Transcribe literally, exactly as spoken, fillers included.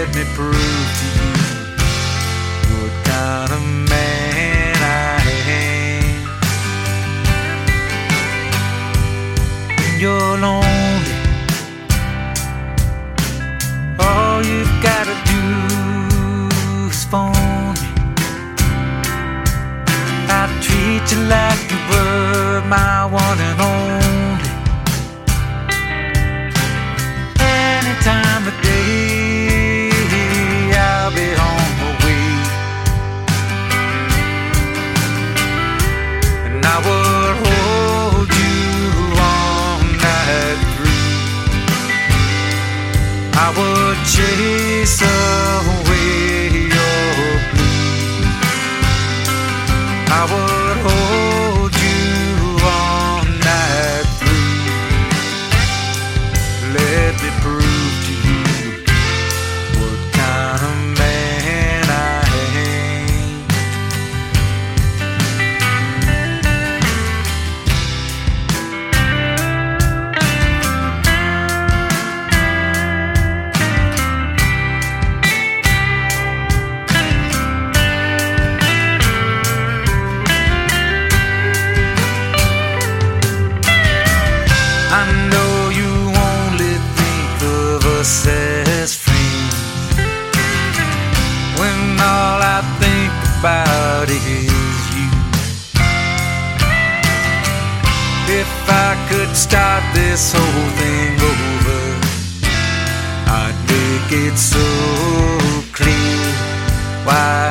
let me prove to you what kind of man I am. When you're lonely, all you gotta do is phone me. I treat you like you were my one and only. Any time of day, I'll be on my way. And I would hold you all night through. I would chase away your blues. I would hold you all night through. Let me prove to you what kind of man I am. I know you only think of us as friends, when all I think about is you. If I could start this whole thing over, I'd make it so clear why